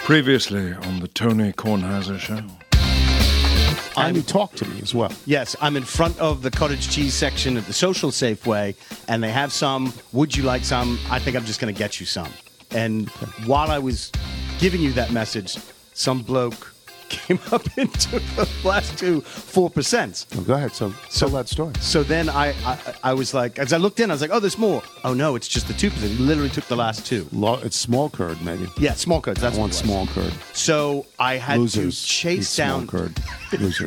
Previously on the Tony Kornheiser Show. And you talk to me as well. Yes, I'm in front of the cottage cheese section at the Social Safeway, and they have some. Would you like some? I think I'm just going to get you some. And while I was giving you that message, some bloke came up into the last 4%. Well, go ahead. So tell that story. So then I was like, as I looked in, I was like, oh, there's more. Oh, no, it's just the 2%. He literally took the last 2. It's small curd, maybe. Yeah, small curds. That's I want small curd. So I had Losers to chase eat down. small curd. Losers.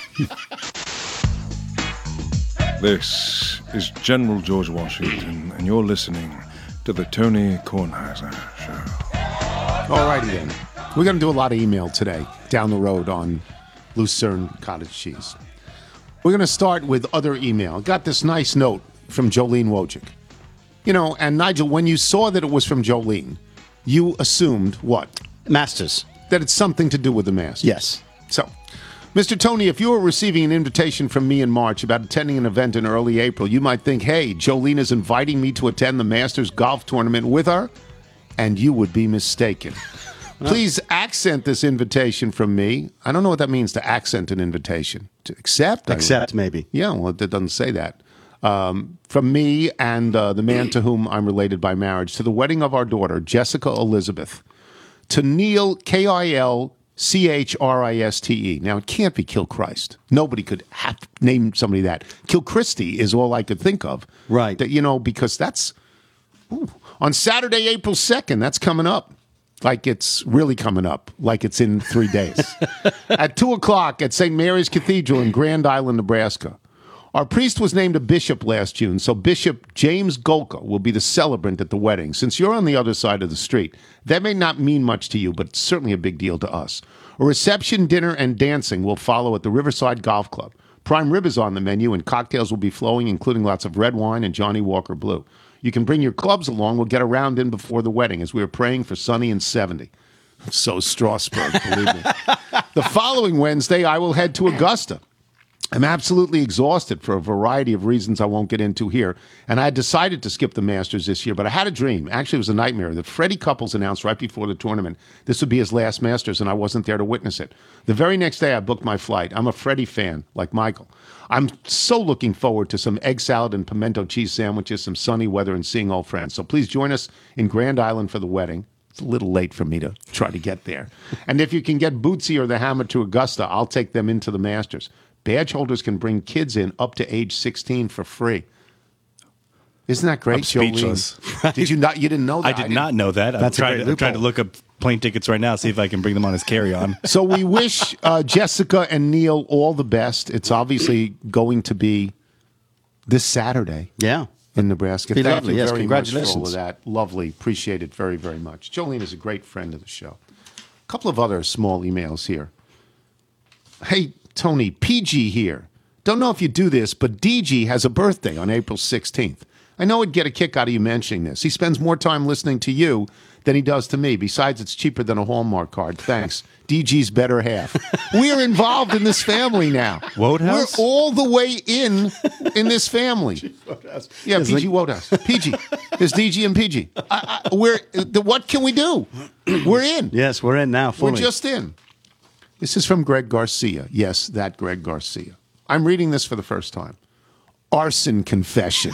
This is General George Washington, and you're listening to the Tony Kornheiser Show. All righty then. We're going to do a lot of email today down the road on Lucerne cottage cheese. We're going to start with other email. Got this nice note from Jolene Wojcik. You know, and Nigel, when you saw that it was from Jolene, you assumed what? Masters. That it's something to do with the Masters. Yes. So, Mr. Tony, if you were receiving an invitation from me in March about attending an event in early April, you might think, hey, Jolene is inviting me to attend the Masters golf tournament with her, and you would be mistaken. Please accent this invitation from me. I don't know what that means, to accent an invitation. To accept? Accept, maybe. Yeah, well, it doesn't say that. From me and the man to whom I'm related by marriage, to the wedding of our daughter, Jessica Elizabeth, to Neil, K-I-L-C-H-R-I-S-T-E. Now, it can't be Kilchrist. Nobody could name somebody that. Kilchristy is all I could think of. Right. That, you know, because that's... on Saturday, April 2nd, that's coming up. Like it's really coming up, like it's in 3 days. At 2 o'clock at St. Mary's Cathedral in Grand Island, Nebraska. Our priest was named a bishop last June, so Bishop James Golka will be the celebrant at the wedding. Since you're on the other side of the street, that may not mean much to you, but it's certainly a big deal to us. A reception, dinner, and dancing will follow at the Riverside Golf Club. Prime rib is on the menu, and cocktails will be flowing, including lots of red wine and Johnny Walker Blue. You can bring your clubs along. We'll get a round in before the wedding as we are praying for sunny and 70. So Strasbourg, believe me. The following Wednesday, I will head to Augusta. I'm absolutely exhausted for a variety of reasons I won't get into here. And I had decided to skip the Masters this year, but I had a dream. Actually, it was a nightmare that Freddie Couples announced right before the tournament this would be his last Masters, and I wasn't there to witness it. The very next day, I booked my flight. I'm a Freddie fan, like Michael. I'm so looking forward to some egg salad and pimento cheese sandwiches, some sunny weather, and seeing old friends. So please join us in Grand Island for the wedding. It's a little late for me to try to get there. And if you can get Bootsy or the Hammer to Augusta, I'll take them into the Masters. Badge holders can bring kids in up to age 16 for free. Isn't that great, I'm speechless. Jolene? Did you not? You didn't know that? I did not know that. I'm trying to look up plane tickets right now, see if I can bring them on as carry-on. So we wish Jessica and Neil all the best. It's obviously going to be this Saturday. Yeah. In Nebraska. Be Thank lovely. you Yes, very much for congratulations. all of that. Lovely. Appreciate it very, very much. Jolene is a great friend of the show. A couple of other small emails here. Hey, Tony, PG here. Don't know if you do this, but DG has a birthday on April 16th. I know he'd get a kick out of you mentioning this. He spends more time listening to you than he does to me. Besides, it's cheaper than a Hallmark card. Thanks. DG's better half. We are involved in this family now. Wodehouse? We're all the way in this family. Yeah, PG Wodehouse. PG. There's DG and PG. What can we do? We're in. Yes, we're in now, fully. We're just in. This is from Greg Garcia. Yes, that Greg Garcia. I'm reading this for the first time. Arson confession.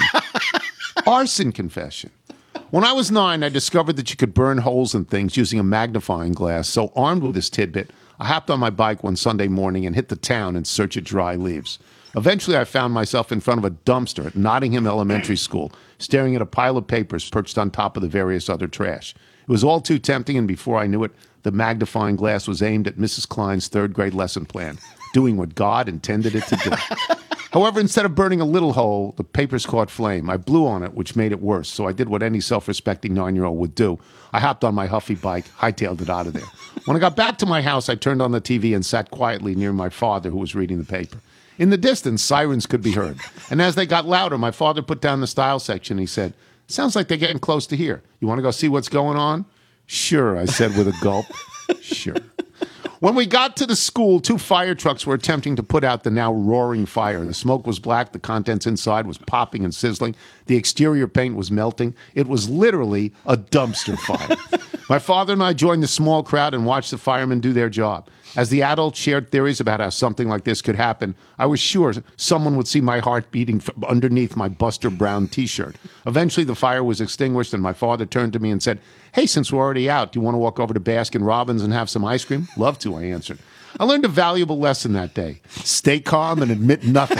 Arson confession. When I was 9, I discovered that you could burn holes in things using a magnifying glass. So armed with this tidbit, I hopped on my bike one Sunday morning and hit the town in search of dry leaves. Eventually, I found myself in front of a dumpster at Nottingham Elementary School, staring at a pile of papers perched on top of the various other trash. It was all too tempting, and before I knew it, the magnifying glass was aimed at Mrs. Klein's third grade lesson plan, doing what God intended it to do. However, instead of burning a little hole, the papers caught flame. I blew on it, which made it worse, so I did what any self-respecting 9-year-old would do. I hopped on my Huffy bike, hightailed it out of there. When I got back to my house, I turned on the TV and sat quietly near my father, who was reading the paper. In the distance, sirens could be heard. And as they got louder, my father put down the style section. He said, "Sounds like they're getting close to here. You want to go see what's going on?" "Sure," I said with a gulp. Sure. When we got to the school, 2 fire trucks were attempting to put out the now roaring fire. The smoke was black. The contents inside was popping and sizzling. The exterior paint was melting. It was literally a dumpster fire. My father and I joined the small crowd and watched the firemen do their job. As the adults shared theories about how something like this could happen, I was sure someone would see my heart beating from underneath my Buster Brown T-shirt. Eventually, the fire was extinguished, and my father turned to me and said, "Hey, since we're already out, do you want to walk over to Baskin-Robbins and have some ice cream?" "Love to," I answered. I learned a valuable lesson that day. Stay calm and admit nothing.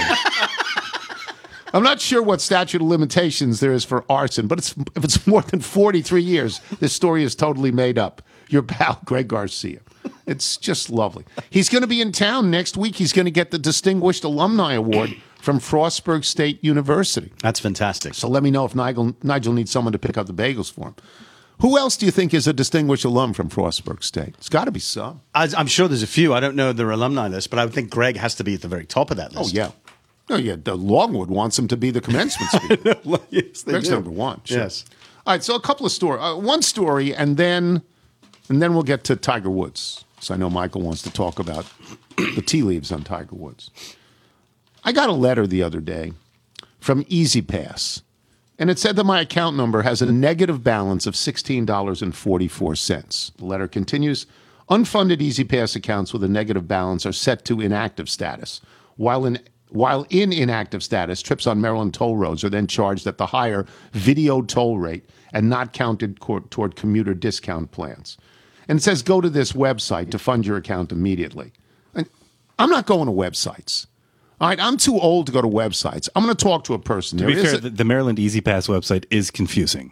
I'm not sure what statute of limitations there is for arson, but if it's more than 43 years, this story is totally made up. Your pal, Greg Garcia. It's just lovely. He's going to be in town next week. He's going to get the Distinguished Alumni Award from Frostburg State University. That's fantastic. So let me know if Nigel needs someone to pick up the bagels for him. Who else do you think is a distinguished alum from Frostburg State? It's got to be some. I'm sure there's a few. I don't know their alumni list, but I would think Greg has to be at the very top of that list. Oh, yeah. No, yeah. The Longwood wants him to be the commencement speaker. Yes, Greg's number one. Sure. Yes. All right, so a couple of stories. One story, and then we'll get to Tiger Woods. So I know Michael wants to talk about the tea leaves on Tiger Woods. I got a letter the other day from EasyPass, and it said that my account number has a negative balance of $16.44. The letter continues, unfunded EasyPass accounts with a negative balance are set to inactive status. While in inactive status, trips on Maryland toll roads are then charged at the higher video toll rate and not counted toward commuter discount plans. And it says, go to this website to fund your account immediately. And I'm not going to websites. All right, I'm too old to go to websites. I'm going to talk to a person. To be fair, the Maryland EasyPass website is confusing.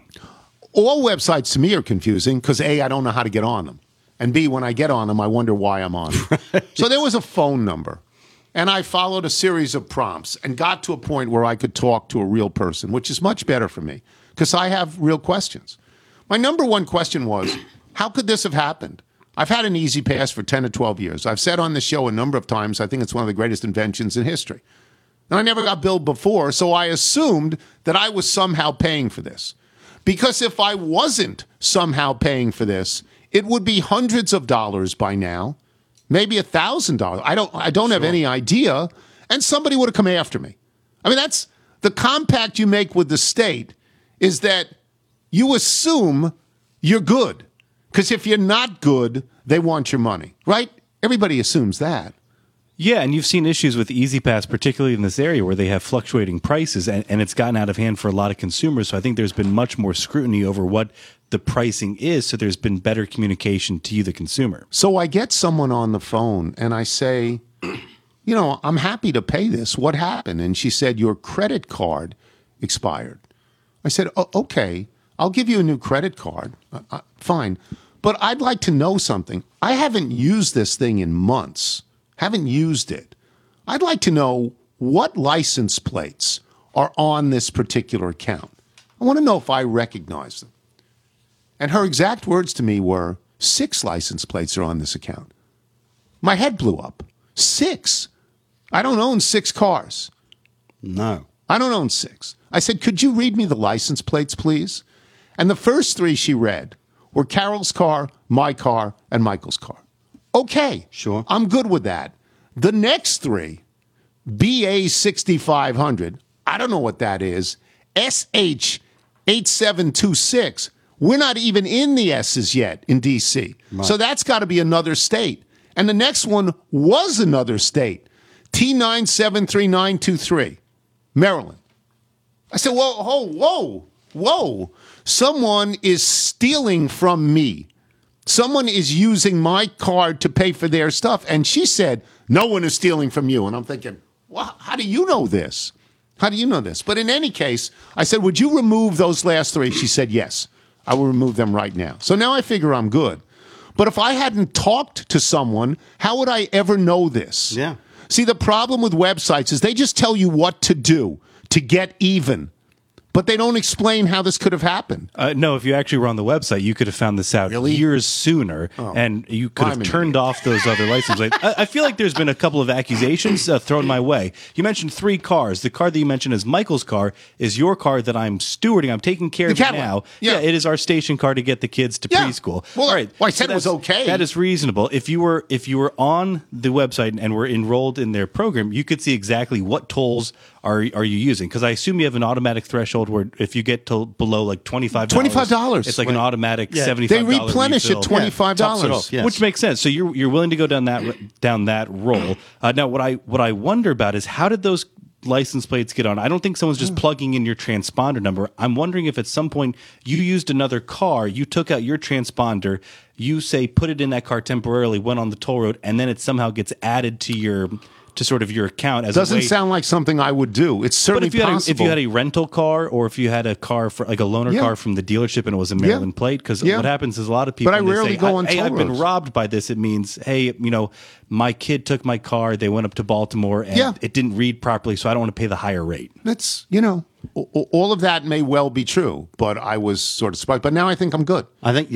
All websites to me are confusing because A, I don't know how to get on them. And B, when I get on them, I wonder why I'm on them. So there was a phone number. And I followed a series of prompts and got to a point where I could talk to a real person, which is much better for me because I have real questions. My number one question was, how could this have happened? I've had an EasyPass for 10 or 12 years. I've said on the show a number of times, I think it's one of the greatest inventions in history. And I never got billed before, so I assumed that I was somehow paying for this. Because if I wasn't somehow paying for this, it would be hundreds of dollars by now, maybe $1,000. I don't have any idea, and somebody would have come after me. I mean, that's the compact you make with the state is that you assume you're good. Because if you're not good, they want your money, right? Everybody assumes that. Yeah, and you've seen issues with EasyPass, particularly in this area where they have fluctuating prices, and it's gotten out of hand for a lot of consumers. So I think there's been much more scrutiny over what the pricing is, so there's been better communication to you, the consumer. So I get someone on the phone, and I say, you know, I'm happy to pay this. What happened? And she said, your credit card expired. I said, oh, okay, I'll give you a new credit card. Fine. But I'd like to know something. I haven't used this thing in months. Haven't used it. I'd like to know what license plates are on this particular account. I want to know if I recognize them. And her exact words to me were, 6 license plates are on this account. My head blew up. 6? I don't own 6 cars. No. I don't own 6. I said, could you read me the license plates, please? And the first 3 she read were Carol's car, my car, and Michael's car. Okay. Sure. I'm good with that. The next 3, BA 6500, I don't know what that is, SH 8726, we're not even in the S's yet in D.C. Right. So that's got to be another state. And the next one was another state, T973923, Maryland. I said, whoa. Someone is stealing from me. Someone is using my card to pay for their stuff. And she said, no one is stealing from you. And I'm thinking, well, how do you know this? How do you know this? But in any case, I said, would you remove those last 3? She said, yes, I will remove them right now. So now I figure I'm good. But if I hadn't talked to someone, how would I ever know this? Yeah. See, the problem with websites is they just tell you what to do to get even. But they don't explain how this could have happened. No, if you actually were on the website, you could have found this out years sooner, and you could have turned off those other license plates. I feel like there's been a couple of accusations thrown my way. You mentioned 3 cars. The car that you mentioned is Michael's car, is your car that I'm stewarding. I'm taking care of it now. Yeah. It is our station car to get the kids to preschool. Well, all right. I said it was okay. That is reasonable. If you were on the website and were enrolled in their program, you could see exactly what tolls are you using, because I assume you have an automatic threshold where if you get to below like $25, it's like an automatic $75. They replenish at $25, Tops it off, yes. Which makes sense. So you're willing to go down that roll. Now, what I wonder about is, how did those license plates get on? I don't think someone's just plugging in your transponder number. I'm wondering if at some point you used another car, you took out your transponder, you say put it in that car temporarily, went on the toll road, and then it somehow gets added to sort of your account. As Doesn't sound like something I would do. It's certainly possible. If you had a rental car, or if you had a car for like a loaner car from the dealership and it was a Maryland plate, because what happens is a lot of people. But I rarely go on hey, toll I've been roads. robbed by this. It means, hey, my kid took my car. They went up to Baltimore and it didn't read properly, so I don't want to pay the higher rate. That's all of that may well be true, but I was sort of surprised. But now I think I'm good. I think,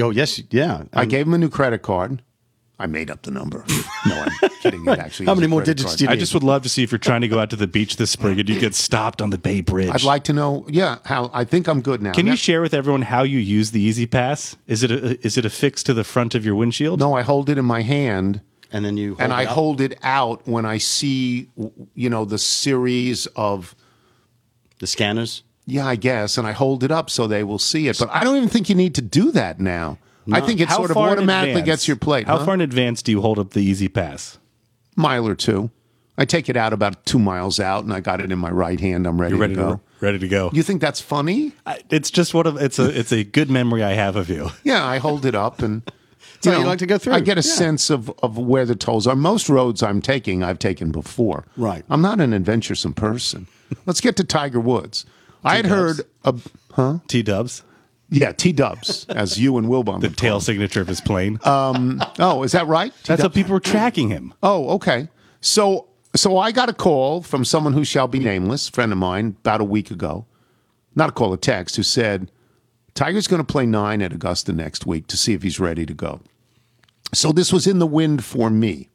I gave him a new credit card. I made up the number. No, I'm kidding. It actually How is many a more credit digits card. do you I need? just would love to see if you're trying to go out to the beach this spring and you get stopped on the Bay Bridge. I'd like to know. How I think I'm good now. Can you share with everyone how you use the Easy Pass? Is it affixed to the front of your windshield? No, I hold it in my hand. And then you I hold it out when I see, the series of the scanners. I guess, and I hold it up so they will see it. But I don't even think you need to do that now. I think it How sort of far in automatically advance- gets your plate. How far in advance do you hold up the Easy Pass? Mile or two. I take it out about 2 miles out, and I got it in my right hand. I'm ready, You're ready to go. ready to go. You think that's funny? It's just it's a good memory I have of you. Yeah, I hold it up and. how you like to go through. I get a Yeah. sense of where the tolls are. Most roads I've taken before. Right. I'm not an adventuresome person. Let's get to Tiger Woods. I had heard T-Dubs, T-Dubs, as you and Wilbon the would tail call signature of his plane. them. Oh, is that right? That's how people were tracking him. Oh, okay. So I got a call from someone who shall be nameless, a friend of mine, about a week ago. Not a call, a text, who said, Tiger's going to play 9 at Augusta next week to see if he's ready to go. So this was in the wind for me.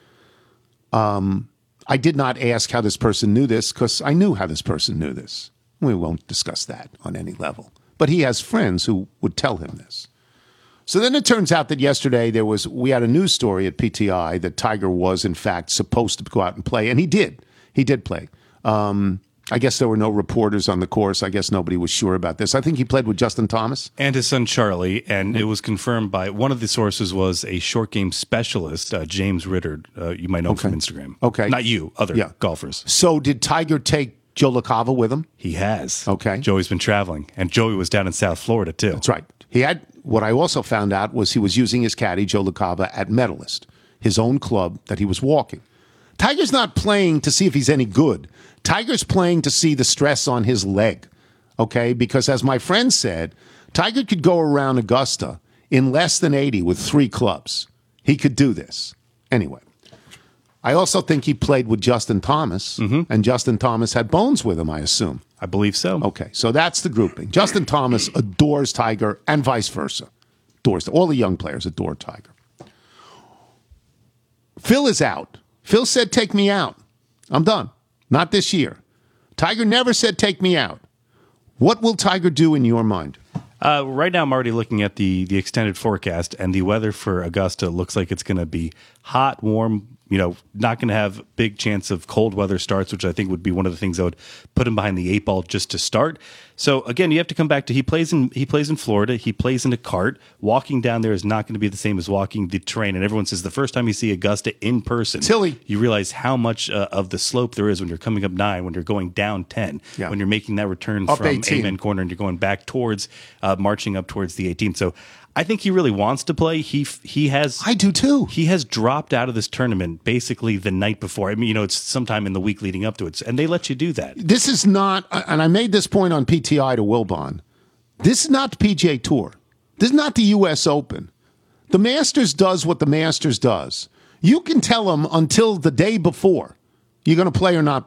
I did not ask how this person knew this, because I knew how this person knew this. We won't discuss that on any level. But he has friends who would tell him this. So then it turns out that yesterday we had a news story at PTI that Tiger was in fact supposed to go out and play, and he did. He did play. I guess there were no reporters on the course. I guess nobody was sure about this. I think he played with Justin Thomas. And his son Charlie, and it was confirmed by one of the sources was a short game specialist, James Ritter. You might know from Instagram. Okay. Not you, other golfers. So did Tiger take Joe LaCava with him? He has. Okay. Joey's been traveling, and Joey was down in South Florida too. That's right. He had, what I also found out was he was using his caddy, Joe LaCava, at Medalist, his own club that he was walking. Tiger's not playing to see if he's any good. Tiger's playing to see the stress on his leg, okay? Because as my friend said, Tiger could go around Augusta in less than 80 with 3 clubs. He could do this. Anyway, I also think he played with Justin Thomas, and Justin Thomas had bones with him, I assume. I believe so. Okay, so that's the grouping. Justin Thomas adores Tiger and vice versa. Adores all the young players adore Tiger. Phil is out. Phil said, take me out. I'm done. Not this year. Tiger never said, take me out. What will Tiger do in your mind? Right now, I'm already looking at the extended forecast, and the weather for Augusta looks like it's going to be hot, warm. Not going to have big chance of cold weather starts, which I think would be one of the things that would put him behind the 8 ball just to start. So again, you have to come back to he plays in Florida. He plays in a cart. Walking down there is not going to be the same as walking the terrain. And everyone says the first time you see Augusta in person, Tilly, you realize how much of the slope there is when you're coming up 9, when you're going down 10, when you're making that return up from 18. Amen Corner and you're going back towards marching up towards the 18th. So I think he really wants to play. He has. I do too. He has dropped out of this tournament basically the night before. I mean, it's sometime in the week leading up to it, and they let you do that. This is not, and I made this point on PTI to Wilbon. This is not the PGA Tour. This is not the U.S. Open. The Masters does what the Masters does. You can tell them until the day before you're going to play or not play.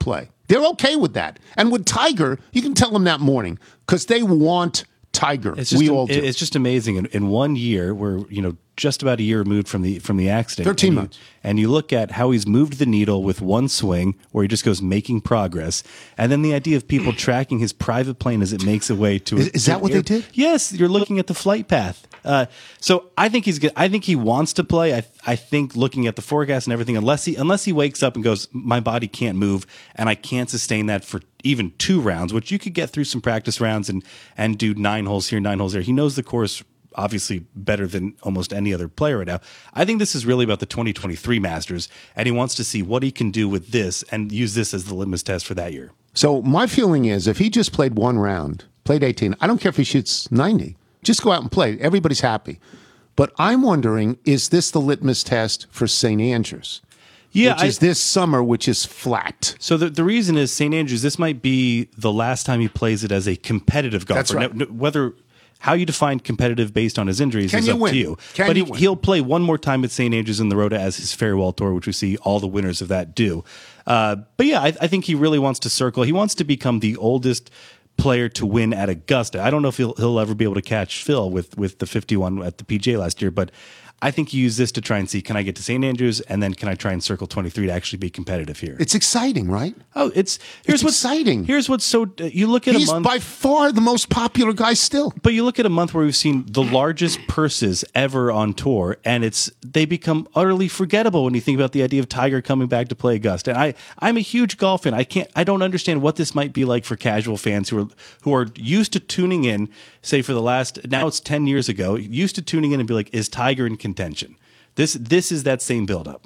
They're okay with that. And with Tiger, you can tell them that morning because they want Tiger. We all do. It's just amazing. In 1 year, we're just about a year removed from the accident. 13 months. And you look at how he's moved the needle with one swing, where he just goes making progress, and then the idea of people tracking his private plane as it makes a way to. Is that what they did? Yes, you're looking at the flight path. So I think he's good. I think he wants to play. I think looking at the forecast and everything, unless he wakes up and goes, my body can't move and I can't sustain that for even 2 rounds, which you could get through some practice rounds and do 9 holes here, 9 holes there. He knows the course obviously better than almost any other player right now. I think this is really about the 2023 Masters, and he wants to see what he can do with this and use this as the litmus test for that year. So my feeling is if he just played 1 round, played 18, I don't care if he shoots 90. Just go out and play. Everybody's happy. But I'm wondering, is this the litmus test for St. Andrews? Yeah, which is this summer, which is flat. So the reason is St. Andrews, this might be the last time he plays it as a competitive golfer. That's right. Now, whether how you define competitive based on his injuries is up to you. But he'll play one more time at St. Andrews in the Rota as his farewell tour, which we see all the winners of that do. But yeah, I think he really wants to circle. He wants to become the oldest player to win at Augusta. I don't know if he'll ever be able to catch Phil with the 51 at the PGA last year, but I think you use this to try and see, can I get to St. Andrews, and then can I try and circle 23 to actually be competitive here? It's exciting, right? Oh, it's exciting. Here's what's so you look at He's a month, by far the most popular guy still. but you look at a month where we've seen the largest purses ever on tour, and they become utterly forgettable when you think about the idea of Tiger coming back to play Augusta. And I'm a huge golf fan. I don't understand what this might be like for casual fans who are used to tuning in, say for the last, now it's 10 years ago, used to tuning in and be like, is Tiger in contention? This is that same buildup.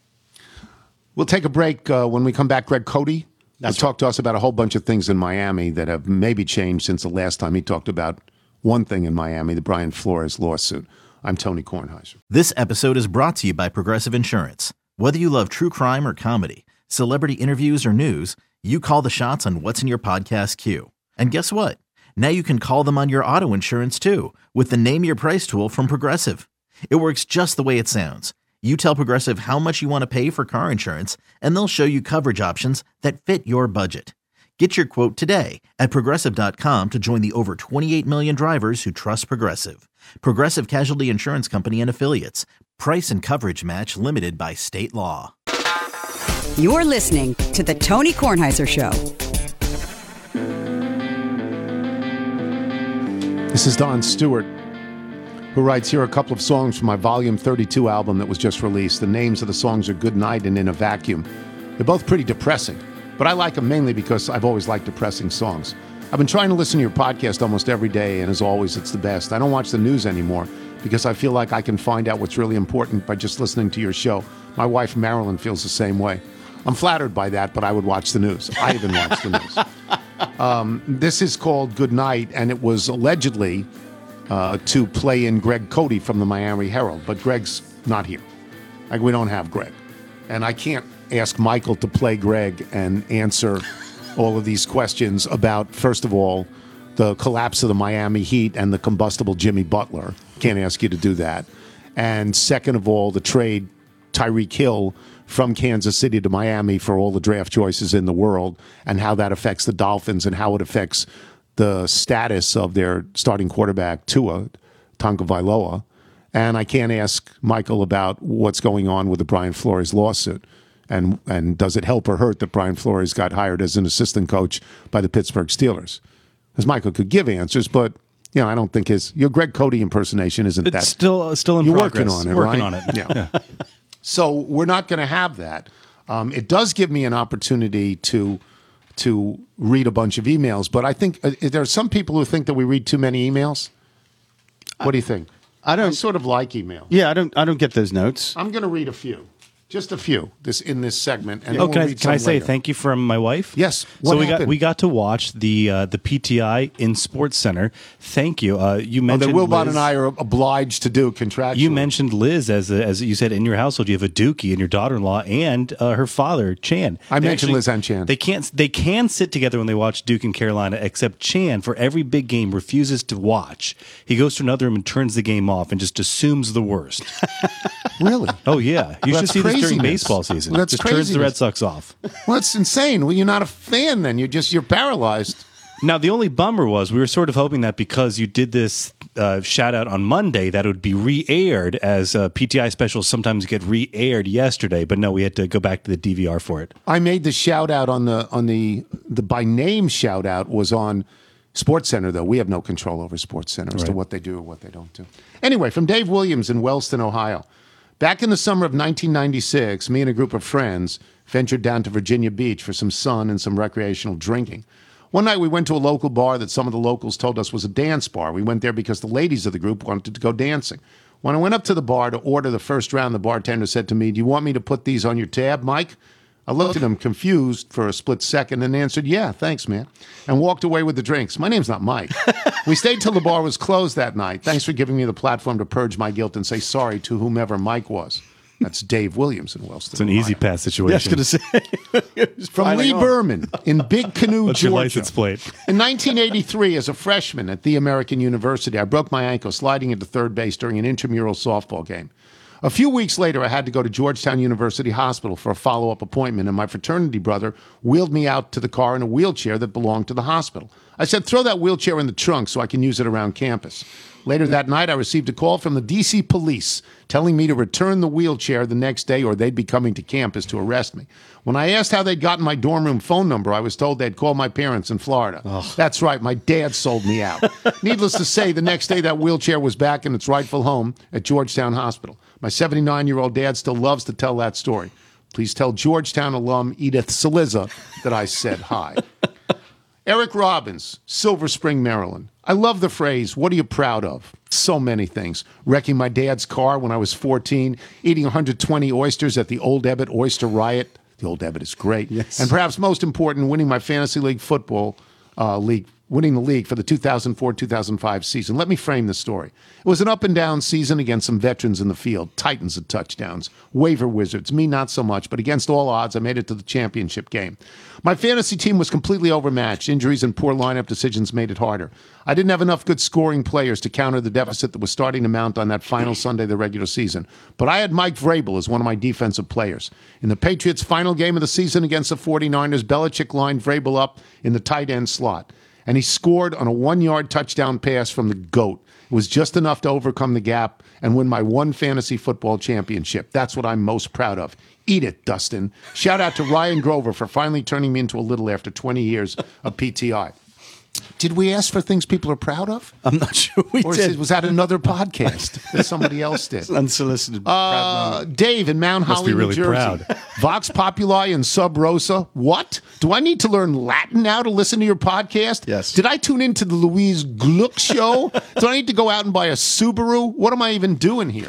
We'll take a break. When we come back, Greg Cody will talk to us about a whole bunch of things in Miami that have maybe changed since the last time he talked about one thing in Miami, the Brian Flores lawsuit. I'm Tony Kornheiser. This episode is brought to you by Progressive Insurance. Whether you love true crime or comedy, celebrity interviews or news, you call the shots on what's in your podcast queue. And guess what? Now you can call them on your auto insurance too with the Name Your Price tool from Progressive. It works just the way it sounds. You tell Progressive how much you want to pay for car insurance, and they'll show you coverage options that fit your budget. Get your quote today at Progressive.com to join the over 28 million drivers who trust Progressive. Progressive Casualty Insurance Company and Affiliates. Price and coverage match limited by state law. You're listening to The Tony Kornheiser Show. This is Don Stewart, who writes, here are a couple of songs from my Volume 32 album that was just released. The names of the songs are Good Night and In a Vacuum. They're both pretty depressing, but I like them mainly because I've always liked depressing songs. I've been trying to listen to your podcast almost every day, and as always, it's the best. I don't watch the news anymore because I feel like I can find out what's really important by just listening to your show. My wife, Marilyn, feels the same way. I'm flattered by that, but I would watch the news. I even watch the news. This is called Good Night, and it was allegedly to play in Greg Cody from the Miami Herald, but Greg's not here. Like, we don't have Greg. And I can't ask Michael to play Greg and answer all of these questions about, first of all, the collapse of the Miami Heat and the combustible Jimmy Butler. Can't ask you to do that. And second of all, the trade Tyreek Hill from Kansas City to Miami for all the draft choices in the world, and how that affects the Dolphins and how it affects the status of their starting quarterback, Tua Tagovailoa. And I can't ask Michael about what's going on with the Brian Flores lawsuit. And does it help or hurt that Brian Flores got hired as an assistant coach by the Pittsburgh Steelers? Because Michael could give answers, but I don't think your Greg Cody impersonation isn't that. It's still in you're progress. Working on it, working right? on it. Yeah. So we're not going to have that. It does give me an opportunity to read a bunch of emails, but I think there are some people who think that we read too many emails. What do you think? I sort of like email. Yeah, I don't get those notes. I'm going to read a few. Just a few in this segment. And can I say thank you from my wife? Yes. So we got to watch the PTI in Sports Center. Thank you. You mentioned that Wilbon Liz. and I are obliged to do contractually. You mentioned Liz as you said in your household. You have a Dookie and your daughter-in-law and her father Chan. I mentioned Liz and Chan. They can sit together when they watch Duke and Carolina. Except Chan, for every big game, refuses to watch. He goes to another room and turns the game off and just assumes the worst. Really? Oh yeah, you should see this during baseball season. Well, that's just turns the craziness. Red Sox off. Well, that's insane. Well, you're not a fan then. You're paralyzed. Now, the only bummer was we were sort of hoping that because you did this shout out on Monday, that it would be re-aired, as PTI specials sometimes get re-aired yesterday. But no, we had to go back to the DVR for it. I made the shout out on the by name shout out was on SportsCenter, though. We have no control over SportsCenter as to what they do or what they don't do. Anyway, from Dave Williams in Wellston, Ohio. Back in the summer of 1996, me and a group of friends ventured down to Virginia Beach for some sun and some recreational drinking. One night we went to a local bar that some of the locals told us was a dance bar. We went there because the ladies of the group wanted to go dancing. When I went up to the bar to order the first round, the bartender said to me, "Do you want me to put these on your tab, Mike?" I looked at him confused for a split second and answered, "Yeah, thanks, man," and walked away with the drinks. My name's not Mike. We stayed till the bar was closed that night. Thanks for giving me the platform to purge my guilt and say sorry to whomever Mike was. That's Dave Williams in Wellston. It's an Ohio. easy pass situation. I was going to say. From Lee Berman in Big Canoe, What's Georgia. your license plate? In 1983, as a freshman at the American University, I broke my ankle sliding into third base during an intramural softball game. A few weeks later, I had to go to Georgetown University Hospital for a follow-up appointment, and my fraternity brother wheeled me out to the car in a wheelchair that belonged to the hospital. I said, "Throw that wheelchair in the trunk so I can use it around campus." Later that night, I received a call from the D.C. police telling me to return the wheelchair the next day or they'd be coming to campus to arrest me. When I asked how they'd gotten my dorm room phone number, I was told they'd call my parents in Florida. That's right, my dad sold me out. Needless to say, the next day that wheelchair was back in its rightful home at Georgetown Hospital. My 79-year-old dad still loves to tell that story. Please tell Georgetown alum Edith Saliza that I said hi. Eric Robbins, Silver Spring, Maryland. I love the phrase, "What are you proud of?" So many things. Wrecking my dad's car when I was 14, eating 120 oysters at the Old Ebbitt Oyster Riot. The Old Ebbitt is great. Yes. And perhaps most important, winning my fantasy league football league, winning the league for the 2004-2005 season. Let me frame the story. It was an up-and-down season against some veterans in the field, titans of touchdowns, waiver wizards, me not so much, but against all odds, I made it to the championship game. My fantasy team was completely overmatched. Injuries and poor lineup decisions made it harder. I didn't have enough good scoring players to counter the deficit that was starting to mount on that final Sunday of the regular season. But I had Mike Vrabel as one of my defensive players. In the Patriots' final game of the season against the 49ers, Belichick lined Vrabel up in the tight end slot. And he scored on a 1-yard touchdown pass from the GOAT. It was just enough to overcome the gap and win my one fantasy football championship. That's what I'm most proud of. Eat it, Dustin. Shout out to Ryan Grover for finally turning me into a little after 20 years of PTI. Did we ask for things people are proud of? I'm not sure we Or did. was that another podcast that somebody else did? Unsolicited. proud moment. Dave in Mount Must Holly, be really New Jersey. proud. Vox Populi and Sub Rosa. What? Do I need to learn Latin now to listen to your podcast? Yes. Did I tune into the Louise Gluck show? Do I need to go out and buy a Subaru? What am I even doing here?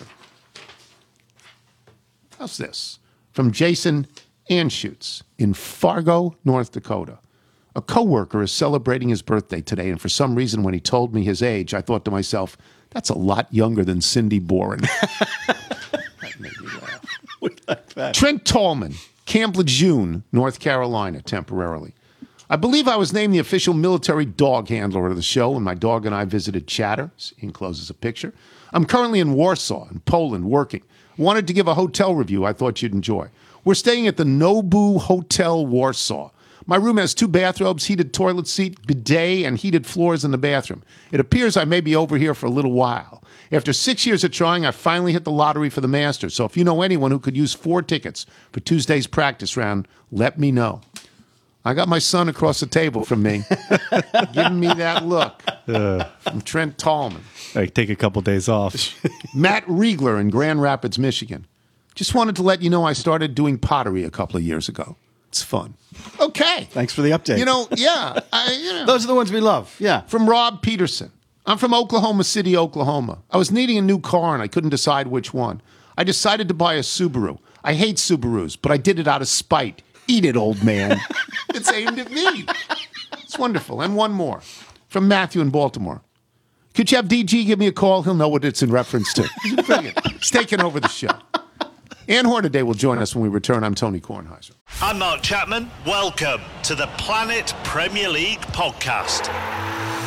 How's this? From Jason Anschutz in Fargo, North Dakota. A coworker is celebrating his birthday today, and for some reason, when he told me his age, I thought to myself, that's a lot younger than Cindy Boren. That made me laugh. Trent Tallman, Camp Lejeune, North Carolina, temporarily. I believe I was named the official military dog handler of the show when my dog and I visited Chatter. He encloses a picture. I'm currently in Warsaw, in Poland, working. Wanted to give a hotel review I thought you'd enjoy. We're staying at the Nobu Hotel Warsaw. My room has 2 bathrobes, heated toilet seat, bidet, and heated floors in the bathroom. It appears I may be over here for a little while. After 6 years of trying, I finally hit the lottery for the Masters. So if you know anyone who could use 4 tickets for Tuesday's practice round, let me know. I got my son across the table from me, giving me that look from Trent Tallman. I take a couple days off. Matt Riegler in Grand Rapids, Michigan. Just wanted to let you know I started doing pottery a couple of years ago. It's fun. Okay. Thanks for the update. You know, yeah. Those are the ones we love. Yeah. From Rob Peterson. I'm from Oklahoma City, Oklahoma. I was needing a new car and I couldn't decide which one. I decided to buy a Subaru. I hate Subarus, but I did it out of spite. Eat it, old man. It's aimed at me. It's wonderful. And one more. From Matthew in Baltimore. Could you have DG give me a call? He'll know what it's in reference to. Brilliant. It's taking over the show. Ann Hornaday will join us when we return. I'm Tony Kornheiser. I'm Mark Chapman. Welcome to the Planet Premier League podcast.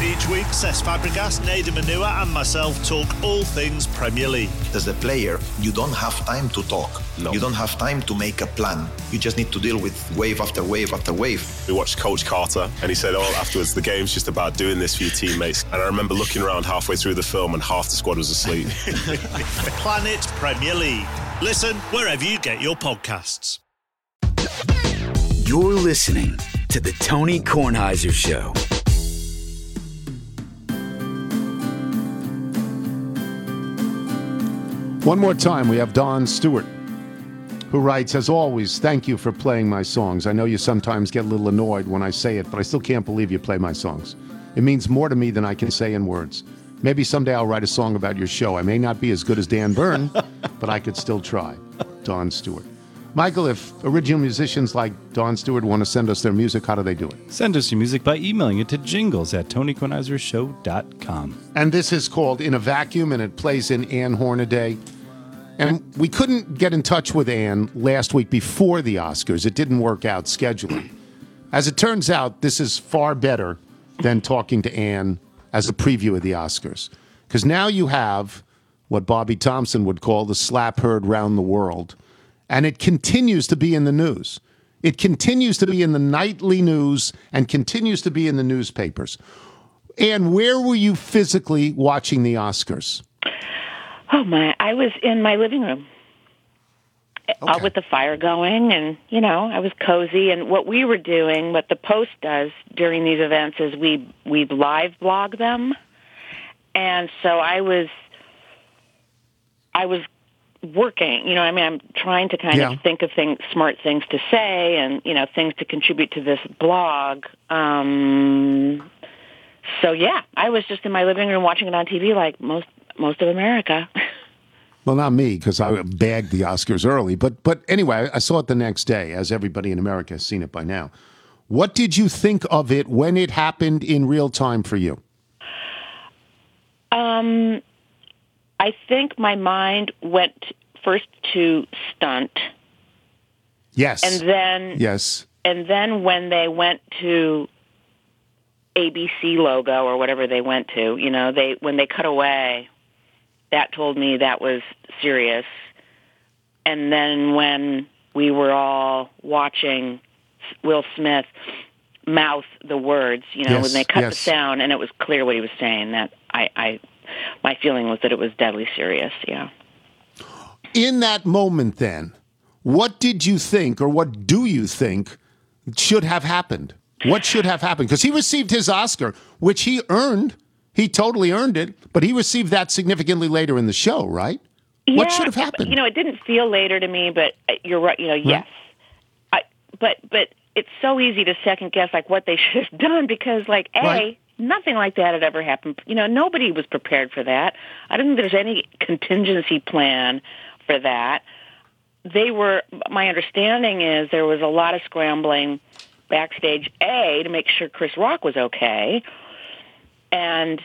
Each week, Cesc Fabregas, Nader Manua and myself talk all things Premier League. As a player, you don't have time to talk. No. You don't have time to make a plan. You just need to deal with wave after wave after wave. We watched Coach Carter, and he said, afterwards, the game's just about doing this for your teammates. And I remember looking around halfway through the film, and half the squad was asleep. Planet Premier League. Listen wherever you get your podcasts. You're listening to The Tony Kornheiser Show. One more time, we have Don Stewart, who writes, as always, thank you for playing my songs. I know you sometimes get a little annoyed when I say it, but I still can't believe you play my songs. It means more to me than I can say in words. Maybe someday I'll write a song about your show. I may not be as good as Dan Byrne, but I could still try. Don Stewart. Michael, if original musicians like Don Stewart want to send us their music, how do they do it? Send us your music by emailing it to jingles@TonyKornheiserShow.com. And this is called In a Vacuum, and it plays in Ann Hornaday. And we couldn't get in touch with Ann last week before the Oscars. It didn't work out scheduling. As it turns out, this is far better than talking to Ann as a preview of the Oscars. Because now you have what Bobby Thompson would call the slap heard round the world. And it continues to be in the news. It continues to be in the nightly news and continues to be in the newspapers. And where were you physically watching the Oscars? Oh, I was in my living room with the fire going, and, I was cozy. And what we were doing, what the Post does during these events is we live blog them. And so I was working, I'm trying to kind of think of smart things to say and, things to contribute to this blog. So, I was just in my living room watching it on TV like most of America. Well, not me, because I bagged the Oscars early. But anyway, I saw it the next day, as everybody in America has seen it by now. What did you think of it when it happened in real time for you? I think my mind went first to stunt. Yes. And then And then when they went to ABC logo or whatever they went to, when they cut away, that told me that was serious. And then when we were all watching Will Smith mouth the words, when they cut the sound and it was clear what he was saying, that my feeling was that it was deadly serious, In that moment then, what did you think, or what do you think should have happened? What should have happened? Because he received his Oscar, which he earned. He totally earned it, but he received that significantly later in the show, right? Yeah, what should have happened? It didn't feel later to me, but you're right. Yes. But it's so easy to second guess what they should have done because, nothing like that had ever happened. Nobody was prepared for that. I don't think there's any contingency plan for that. My understanding is there was a lot of scrambling backstage, to make sure Chris Rock was okay. And,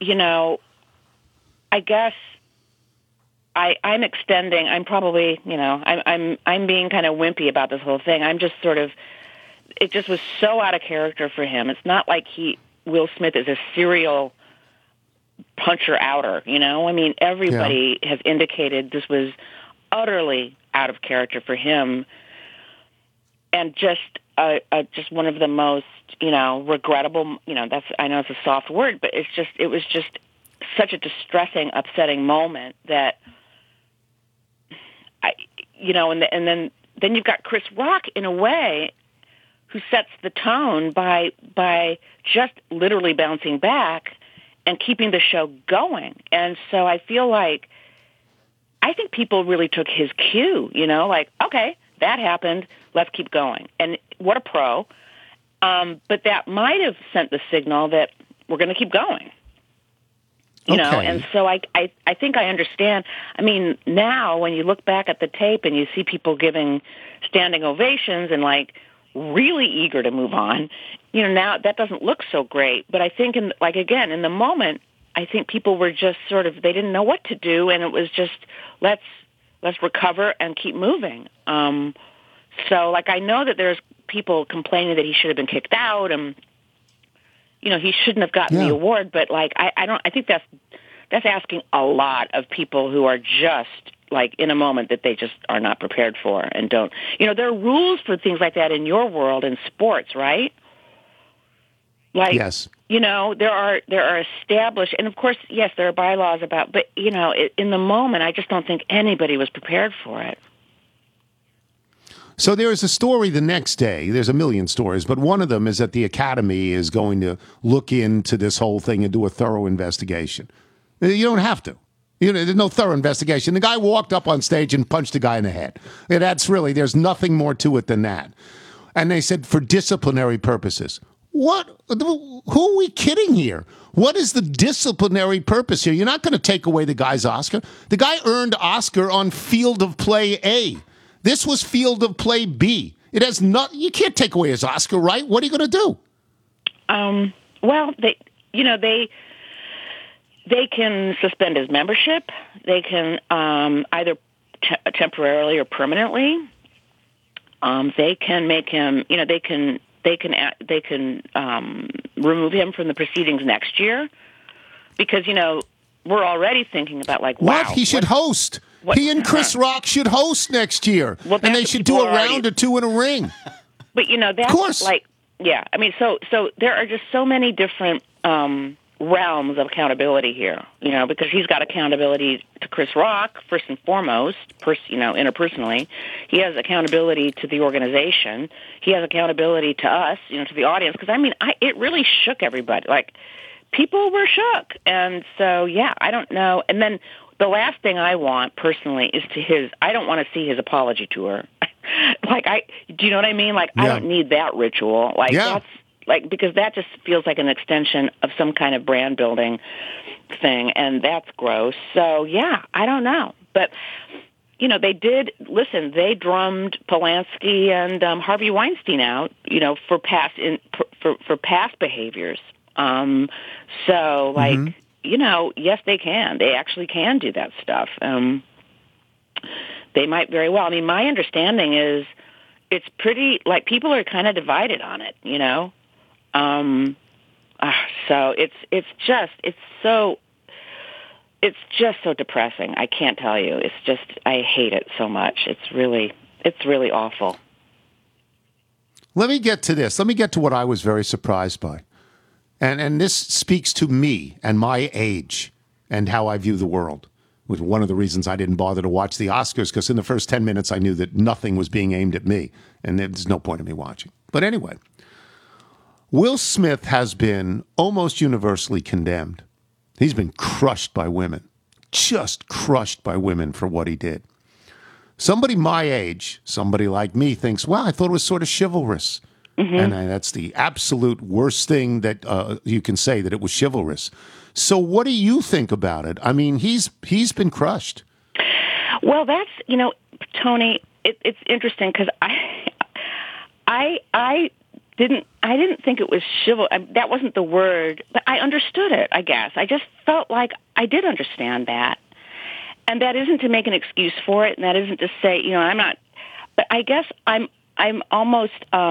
I guess I'm extending, I'm probably, I'm being kind of wimpy about this whole thing. I'm just it just was so out of character for him. It's not like Will Smith is a serial puncher-outer, everybody has indicated this was utterly out of character for him. And just one of the most, regrettable, I know it's a soft word, but it was just such a distressing, upsetting moment that and then you've got Chris Rock in a way who sets the tone by just literally bouncing back and keeping the show going. And so I feel I think people really took his cue, okay, that happened, let's keep going. And what a pro. But that might have sent the signal that we're going to keep going. And so I think I understand. I mean, now when you look back at the tape and you see people giving standing ovations and really eager to move on, now that doesn't look so great. But I think in the moment, I think people were just they didn't know what to do, and it was just let's recover and keep moving. So I know that there's people complaining that he should have been kicked out, and he shouldn't have gotten the award. But like, I think that's asking a lot of people who are just like in a moment that they just are not prepared for and don't. There are rules for things like that in your world in sports, right? Like, yes. There are established, and of course, yes, there are bylaws about, but in the moment, I just don't think anybody was prepared for it. So there is a story the next day. There's a million stories, but one of them is that the Academy is going to look into this whole thing and do a thorough investigation. You don't have to. There's no thorough investigation. The guy walked up on stage and punched a guy in the head. There's nothing more to it than that. And they said for disciplinary purposes. What? Who are we kidding here? What is the disciplinary purpose here? You're not going to take away the guy's Oscar. The guy earned Oscar on Field of Play A. This was Field of Play B. It has not. You can't take away his Oscar, right? What are you going to do? Well, they can suspend his membership. They can either temporarily or permanently. They can make him. They can remove him from the proceedings next year because we're already thinking about like wow, he should host. He and Chris Rock should host next year, and they should do a round or two in a ring. But that's of course. like I mean, so there are just so many different realms of accountability here, because he's got accountability to Chris Rock, first and foremost, interpersonally. He has accountability to the organization. He has accountability to us, to the audience. Because, I mean, it really shook everybody. Like, people were shook. And so, I don't know. And then the last thing I want, personally, is I don't want to see his apology tour. Do you know what I mean? Like, I don't need that ritual. Like, that's... because that just feels like an extension of some kind of brand building thing, and that's gross. So, I don't know. But, they did, they drummed Polanski and Harvey Weinstein out, for past behaviors. Yes, they can. They actually can do that stuff. They might very well. I mean, my understanding is it's pretty, people are kind of divided on it, So it's just so depressing. I can't tell you. I hate it so much. It's really awful. Let me get to this. Let me get to what I was very surprised by. And this speaks to me and my age and how I view the world. Which one of the reasons I didn't bother to watch the Oscars, because in the first 10 minutes I knew that nothing was being aimed at me. And there's no point in me watching. But anyway, Will Smith has been almost universally condemned. He's been crushed by women, just crushed by women for what he did. Somebody my age, somebody like me, thinks, well, I thought it was sort of chivalrous. Mm-hmm. And that's the absolute worst thing that you can say, that it was chivalrous. So what do you think about it? I mean, he's been crushed. Well, that's, Tony, it's interesting because I didn't think it was chivalrous. That wasn't the word, but I understood it, I guess. I just felt like I did understand that. And that isn't to make an excuse for it, and that isn't to say, I'm not, but I guess I'm almost,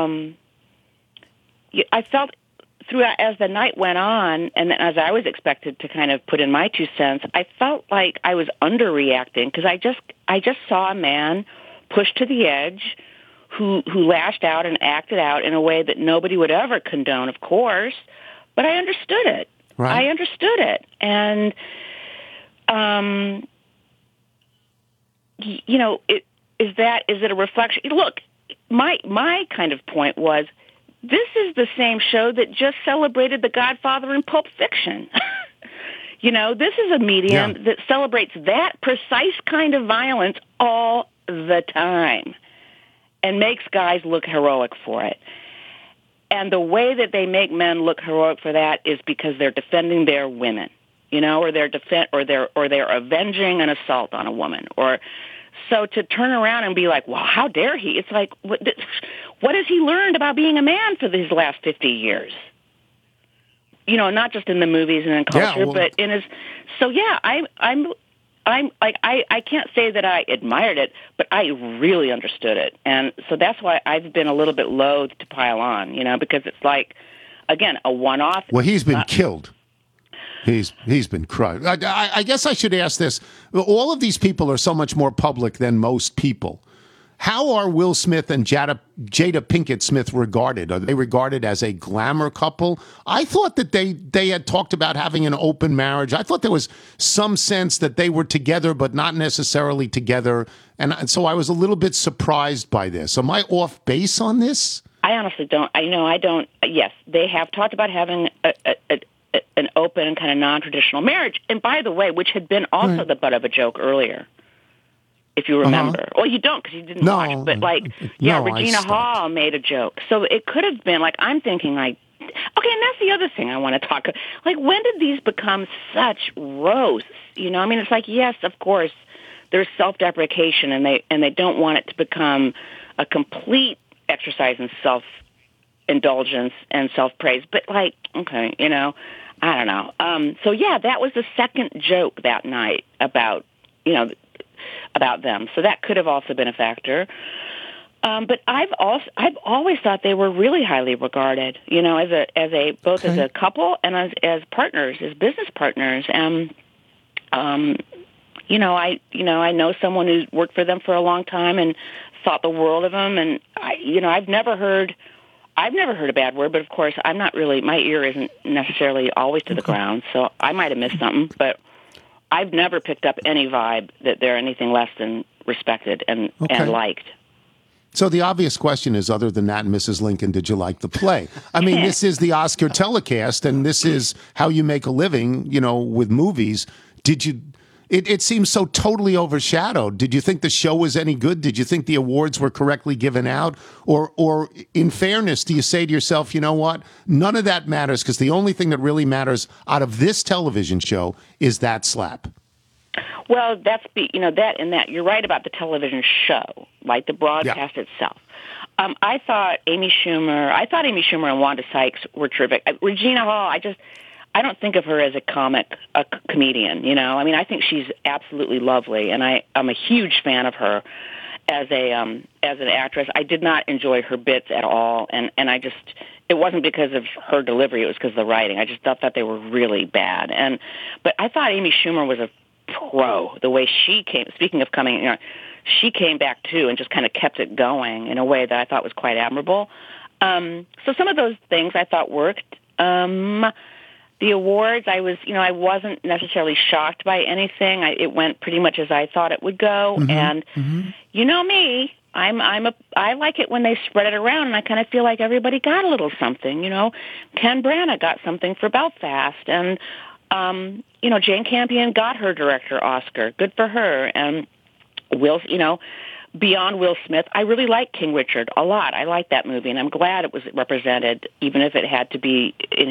I felt throughout, as the night went on, and as I was expected to kind of put in my 2 cents, I felt like I was underreacting because I just saw a man pushed to the edge who lashed out and acted out in a way that nobody would ever condone, of course, but I understood it. Right. I understood it. And, is it a reflection? Look, my kind of point was, this is the same show that just celebrated The Godfather and Pulp Fiction. This is a medium that celebrates that precise kind of violence all the time and makes guys look heroic for it. And the way that they make men look heroic for that is because they're defending their women, or they're avenging an assault on a woman, or so to turn around and be like, well, how dare he? It's like, what has he learned about being a man for these last 50 years? Not just in the movies and in culture, but in his. So I'm like, I can't say that I admired it, but I really understood it, and so that's why I've been a little bit loath to pile on, because it's like again, a one-off. Well, he's been killed. He's been crushed. I guess I should ask this. All of these people are so much more public than most people. How are Will Smith and Jada Pinkett Smith regarded? Are they regarded as a glamour couple? I thought that they had talked about having an open marriage. I thought there was some sense that they were together, but not necessarily together. And so I was a little bit surprised by this. Am I off base on this? I honestly don't. I don't. Yes, they have talked about having an open and kind of non-traditional marriage. And by the way, which had been also the butt of a joke earlier, if you remember. Well, you don't because you didn't watch. But Regina Hall made a joke. So it could have been I'm thinking okay, and that's the other thing I want to talk about. When did these become such roasts? It's yes, of course, there's self-deprecation and they don't want it to become a complete exercise in self-indulgence and self-praise. But okay, I don't know. So that was the second joke that night about them. So that could have also been a factor. But I've always thought they were really highly regarded, as a couple and as partners, as business partners. And I know someone who's worked for them for a long time and thought the world of them. And I've never heard a bad word, but of course I'm not really, my ear isn't necessarily always to the ground, so I might have missed something, but I've never picked up any vibe that they're anything less than respected and liked. So the obvious question is, other than that, Mrs. Lincoln, did you like the play? I mean, this is the Oscar telecast, and this is how you make a living, with movies. Did you... It seems so totally overshadowed. Did you think the show was any good? Did you think the awards were correctly given out? Or in fairness, do you say to yourself, you know what? None of that matters because the only thing that really matters out of this television show is that slap. Well, that and that. You're right about the television show, the broadcast itself. I thought Amy Schumer and Wanda Sykes were terrific. Regina Hall, I don't think of her as a comedian, I think she's absolutely lovely, and I'm a huge fan of her as an actress. I did not enjoy her bits at all, and it wasn't because of her delivery, it was because of the writing. I just thought that they were really bad. But I thought Amy Schumer was a pro, the way she came, speaking of coming, she came back too and just kind of kept it going in a way that I thought was quite admirable. So some of those things I thought worked. The awards, I wasn't necessarily shocked by anything. It went pretty much as I thought it would go. Mm-hmm. And you know me, I like it when they spread it around, and I kind of feel like everybody got a little something. Ken Branagh got something for Belfast, and Jane Campion got her director Oscar. Good for her. And Will, beyond Will Smith, I really like King Richard a lot. I like that movie, and I'm glad it was represented, even if it had to be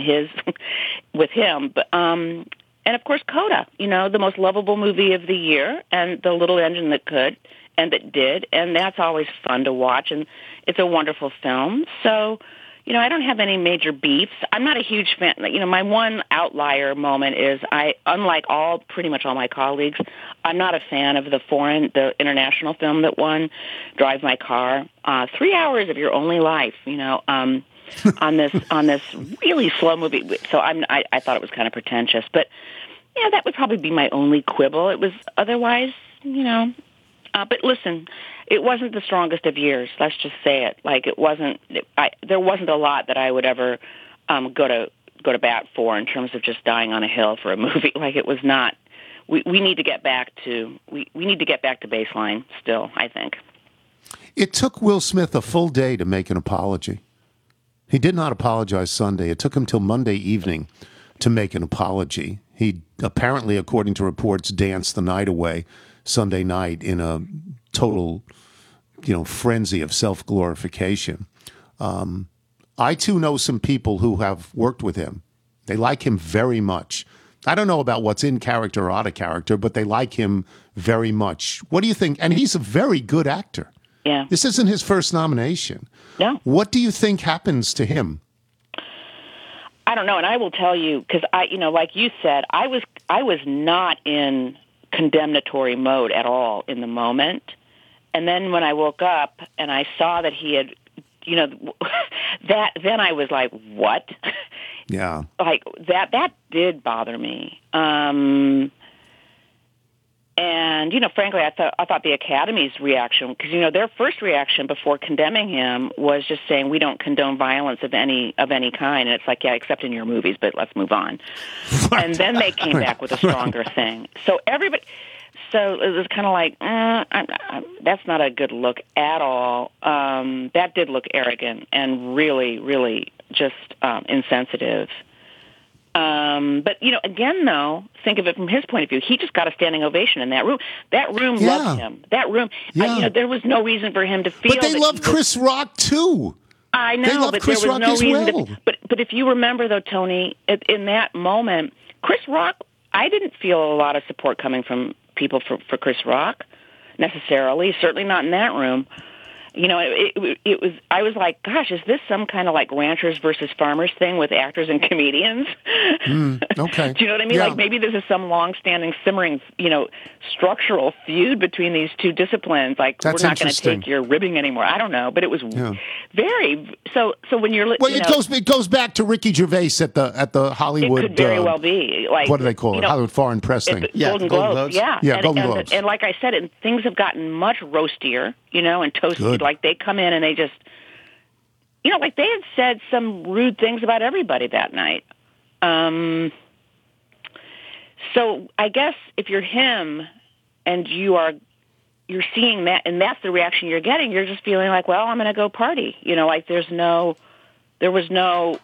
with him. But and of course, Coda, the most lovable movie of the year, and The Little Engine That Could and That Did, and that's always fun to watch, and it's a wonderful film. So, I don't have any major beefs. I'm not a huge fan. My one outlier moment is unlike pretty much all my colleagues, I'm not a fan of the international film that won, Drive My Car. 3 hours of your only life, on this really slow movie. So I thought it was kind of pretentious, but that would probably be my only quibble. It was otherwise, but listen, it wasn't the strongest of years. Let's just say it. It wasn't. There wasn't a lot that I would ever go to bat for in terms of just dying on a hill for a movie. It was not. We need to get back to we need to get back to baseline. Still, I think. It took Will Smith a full day to make an apology. He did not apologize Sunday. It took him till Monday evening to make an apology. He apparently, according to reports, danced the night away Sunday night in a total, frenzy of self-glorification. I, too, know some people who have worked with him. They like him very much. I don't know about what's in character or out of character, but they like him very much. What do you think? And he's a very good actor. Yeah. This isn't his first nomination. No. What do you think happens to him? I don't know, and I will tell you, because like you said, I was not in condemnatory mode at all in the moment. And then when I woke up and I saw that he had, then I was like, what? Yeah. Like that did bother me. And, frankly, I thought the Academy's reaction, because, their first reaction before condemning him was just saying, we don't condone violence of any kind. And it's like, yeah, except in your movies, but let's move on. And then they came back with a stronger thing. So it was kind of like, that's not a good look at all. That did look arrogant and really, really just insensitive. But, again, though, think of it from his point of view. He just got a standing ovation in that room. That room loved him. That room, there was no reason for him to feel. But they loved Chris Rock, too. I know, but there was no reason. But if you remember, though, Tony, in that moment, Chris Rock, I didn't feel a lot of support coming from people for Chris Rock, necessarily. Certainly not in that room. It was. I was like, gosh, is this some kind of like ranchers versus farmers thing with actors and comedians? Okay. Do you know what I mean? Yeah. Like maybe this is some long-standing, simmering, structural feud between these two disciplines. Like That's we're not going to interesting. take your ribbing anymore. I don't know, but it was very. So when you're it goes back to Ricky Gervais at the Hollywood. It could very well be like what do they call it? Hollywood Foreign Press thing. Golden Globes. Yeah, Golden Globes. And like I said, things have gotten much roastier, and toasty. Good. Like they come in and they just, like they had said some rude things about everybody that night. So I guess if you're him and you're seeing that, and that's the reaction you're getting, you're just feeling like, well, I'm going to go party. Like there was no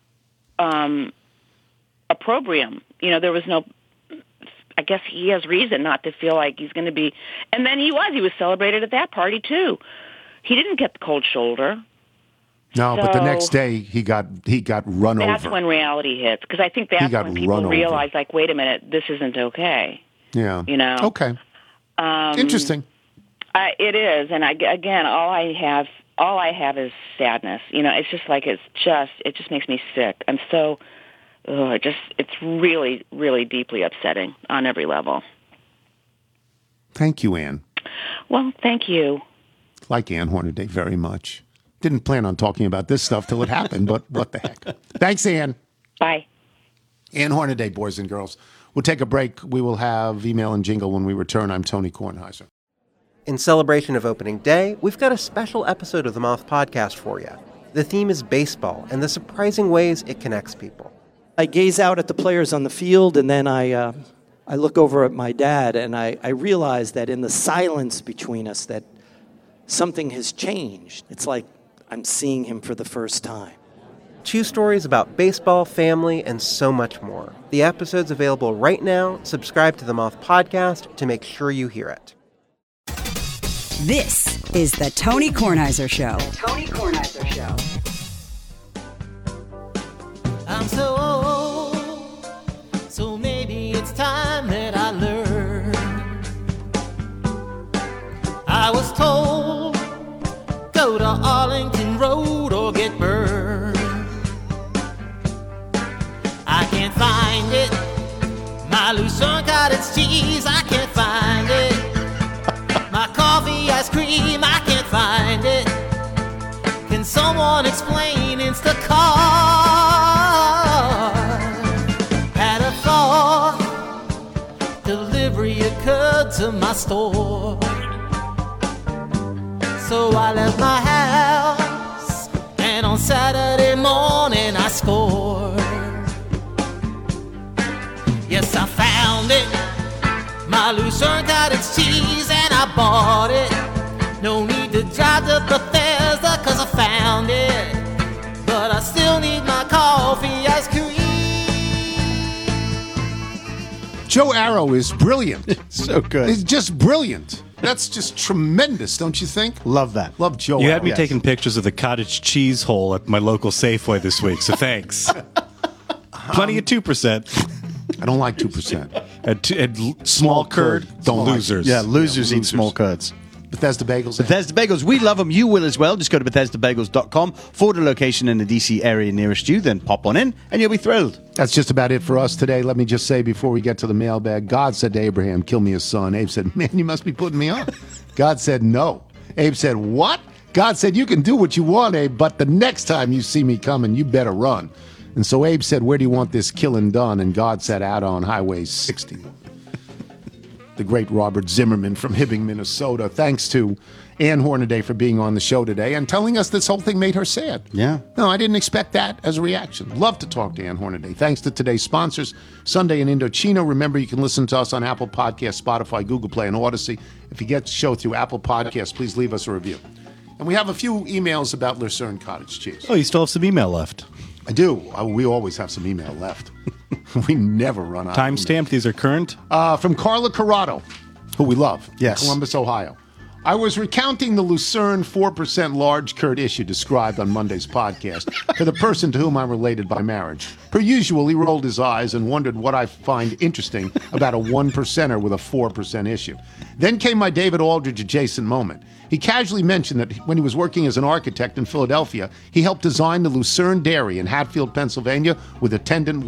opprobrium. There was no. I guess he has reason not to feel like he's going to be. And then he was celebrated at that party too. He didn't get the cold shoulder. No, but the next day he got run over. That's when reality hits, because I think that's when people realize, like, wait a minute, this isn't okay. Yeah. Okay. Interesting. It is, and again, all I have is sadness. It's just like it just makes me sick. I'm so. It's really, really deeply upsetting on every level. Thank you, Ann. Well, thank you. Like Ann Hornaday very much. Didn't plan on talking about this stuff till it happened, but what the heck. Thanks, Ann. Bye. Ann Hornaday, boys and girls. We'll take a break. We will have email and jingle when we return. I'm Tony Kornheiser. In celebration of opening day, we've got a special episode of the Moth Podcast for you. The theme is baseball and the surprising ways it connects people. I gaze out at the players on the field, and then I look over at my dad, and I realize that in the silence between us that something has changed. It's like I'm seeing him for the first time. 2 stories about baseball, family, and so much more. The episode's available right now. Subscribe to the Moth Podcast to make sure you hear it. This is the Tony Kornheiser Show. The Tony Kornheiser Show. I'm so old, so maybe it's time that I learn. I was told, go to Arlington Road or get burned. I can't find it. My Lucerne cottage cheese, I can't find it. My coffee ice cream, I can't find it. Can someone explain Instacart? Had a thought, delivery occurred to my store. So I left my house, and on Saturday morning I scored. Yes, I found it, my Lucerne cottage cheese, and I bought it. No need to drive to Bethesda, cause I found it. But I still need my coffee ice cream. Joe Arrow is brilliant. So good. He's just brilliant. That's just tremendous, don't you think? Love that. Love Joe You Arrow. had me taking pictures of the cottage cheese hole at my local Safeway this week, so thanks. Plenty of 2%. I don't like 2%. And small curd, Don't like it. losers. Yeah, losers eat small curds. Bethesda Bagels. Bethesda Bagels. We love them. You will as well. Just go to BethesdaBagels.com, forward a location in the DC area nearest you, then pop on in, and you'll be thrilled. That's just about it for us today. Let me just say before we get to the mailbag, God said to Abraham, kill me a son. Abe said, man, you must be putting me on. God said, no. Abe said, what? God said, you can do what you want, Abe, but the next time you see me coming, you better run. And so Abe said, where do you want this killing done? And God said, out on Highway 60. The great Robert Zimmerman from Hibbing, Minnesota. Thanks to Ann Hornaday for being on the show today and telling us this whole thing made her sad. Yeah. No, I didn't expect that as a reaction. Love to talk to Ann Hornaday. Thanks to today's sponsors, Sunday in Indochino. Remember, you can listen to us on Apple Podcasts, Spotify, Google Play, and Odyssey. If you get the show through Apple Podcasts, please leave us a review. And we have a few emails about Lucerne Cottage Cheese. Oh, you still have some email left. I do. We always have some email left. We never run out. Timestamped. These are current. From Carla Corrado, who we love. Yes. Columbus, Ohio. I was recounting the Lucerne 4% large curd issue described on Monday's podcast for the person to whom I'm related by marriage. Per usual, he rolled his eyes and wondered what I find interesting about a 1%er with a 4% issue. Then came my David Aldridge adjacent moment. He casually mentioned that when he was working as an architect in Philadelphia, he helped design the Lucerne Dairy in Hatfield, Pennsylvania, with attendant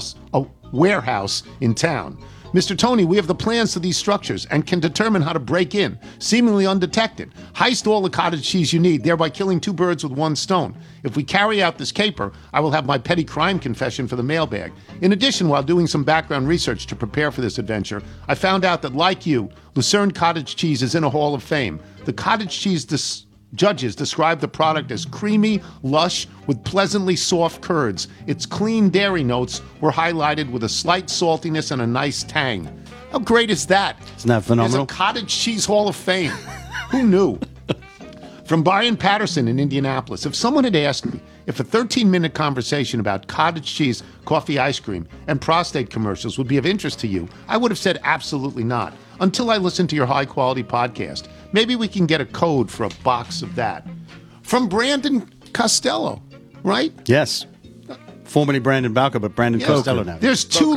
warehouse in town. Mr. Tony, we have the plans to these structures and can determine how to break in, seemingly undetected. Heist all the cottage cheese you need, thereby killing two birds with one stone. If we carry out this caper, I will have my petty crime confession for the mailbag. In addition, while doing some background research to prepare for this adventure, I found out that, like you, Lucerne Cottage Cheese is in a Hall of Fame. The cottage cheese judges describe the product as creamy, lush, with pleasantly soft curds. Its clean dairy notes were highlighted with a slight saltiness and a nice tang. How great is that? Isn't that phenomenal? There's a Cottage Cheese Hall of Fame. Who knew? From Brian Patterson in Indianapolis, if someone had asked me if a 13-minute conversation about cottage cheese, coffee ice cream, and prostate commercials would be of interest to you, I would have said absolutely not, until I listened to your high-quality podcast. Maybe we can get a code for a box of that. From Brandon Costello, right? Yes. Formerly Brandon Bowker, but Brandon Costello now. There's two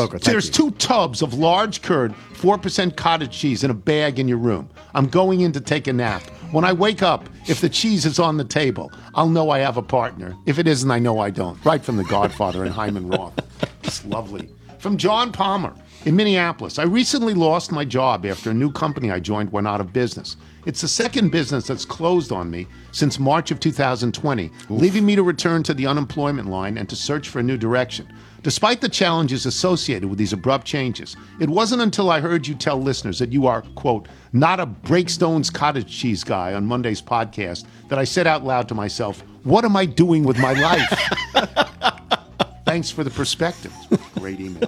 tubs of large curd, 4% cottage cheese in a bag in your room. I'm going in to take a nap. When I wake up, if the cheese is on the table, I'll know I have a partner. If it isn't, I know I don't. Right from The Godfather and Hyman Roth. It's lovely. From John Palmer in Minneapolis. I recently lost my job after a new company I joined went out of business. It's the second business that's closed on me since March of 2020, leaving me to return to the unemployment line and to search for a new direction. Despite the challenges associated with these abrupt changes, it wasn't until I heard you tell listeners that you are, quote, not a Breakstone's cottage cheese guy on Monday's podcast that I said out loud to myself, what am I doing with my life? Thanks for the perspective. Great email.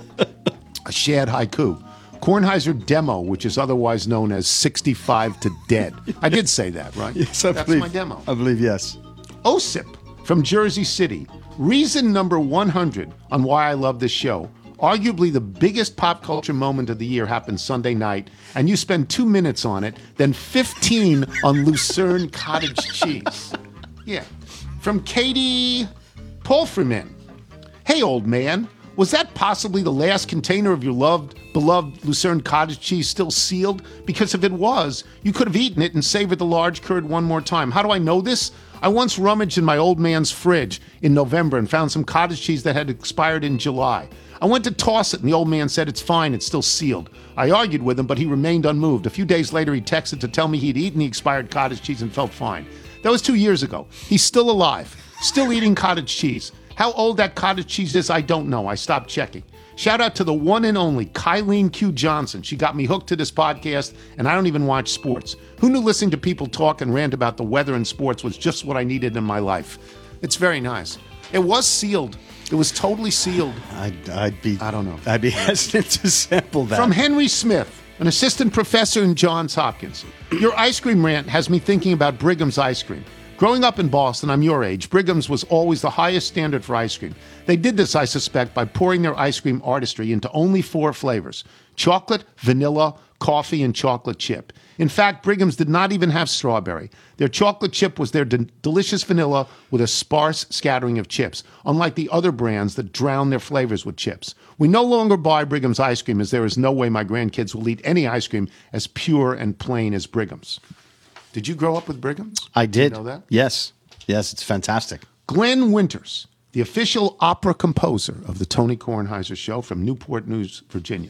A Shad Haiku. Kornheiser Demo, which is otherwise known as 65 to Dead. I did say that, right? Yes, That's my demo. I believe, yes. Osip from Jersey City. Reason number 100 on why I love this show. Arguably the biggest pop culture moment of the year happened Sunday night, and you spend 2 minutes on it, then 15 on Lucerne Cottage Cheese. Yeah. From Katie Palfreman. Hey, old man. Was that possibly the last container of your beloved Lucerne Cottage Cheese still sealed? Because if it was, you could have eaten it and savored the large curd one more time. How do I know this? I once rummaged in my old man's fridge in November and found some cottage cheese that had expired in July. I went to toss it and the old man said, it's fine, it's still sealed. I argued with him, but he remained unmoved. A few days later, he texted to tell me he'd eaten the expired cottage cheese and felt fine. That was 2 years ago. He's still alive, still eating cottage cheese. How old that cottage cheese is, I don't know. I stopped checking. Shout out to the one and only Kylene Q. Johnson. She got me hooked to this podcast, and I don't even watch sports. Who knew listening to people talk and rant about the weather and sports was just what I needed in my life? It's very nice. It was sealed. It was totally sealed. I don't know. I'd be hesitant to sample that. From Henry Smith, an assistant professor in Johns Hopkins. Your ice cream rant has me thinking about Brigham's ice cream. Growing up in Boston, I'm your age, Brigham's was always the highest standard for ice cream. They did this, I suspect, by pouring their ice cream artistry into only 4 flavors: chocolate, vanilla, coffee, and chocolate chip. In fact, Brigham's did not even have strawberry. Their chocolate chip was their delicious vanilla with a sparse scattering of chips, unlike the other brands that drown their flavors with chips. We no longer buy Brigham's ice cream, as there is no way my grandkids will eat any ice cream as pure and plain as Brigham's. Did you grow up with Brigham's? I did. You know that? Yes. Yes, it's fantastic. Glenn Winters, the official opera composer of the Tony Kornheiser Show from Newport News, Virginia.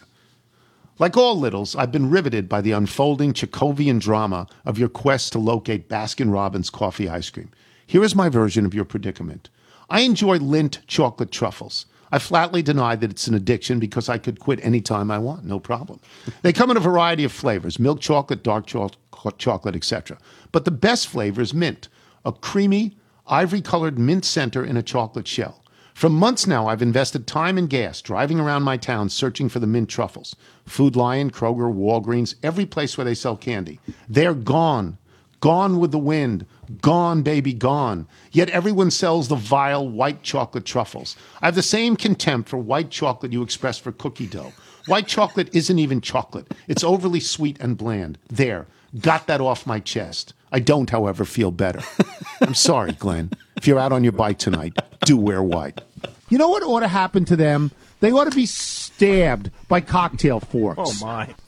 Like all littles, I've been riveted by the unfolding Chekhovian drama of your quest to locate Baskin-Robbins coffee ice cream. Here is my version of your predicament. I enjoy Lindt chocolate truffles. I flatly deny that it's an addiction because I could quit any time I want, no problem. They come in a variety of flavors, milk chocolate, dark chocolate, etc. But the best flavor is mint, a creamy, ivory-colored mint center in a chocolate shell. For months now, I've invested time and gas driving around my town searching for the mint truffles. Food Lion, Kroger, Walgreens, every place where they sell candy. They're gone. Gone with the wind. Gone, baby, gone. Yet everyone sells the vile white chocolate truffles. I have the same contempt for white chocolate you express for cookie dough. White chocolate isn't even chocolate. It's overly sweet and bland. There. Got that off my chest. I don't, however, feel better. I'm sorry, Glenn. If you're out on your bike tonight, do wear white. You know what ought to happen to them? They ought to be stabbed by cocktail forks. Oh, my.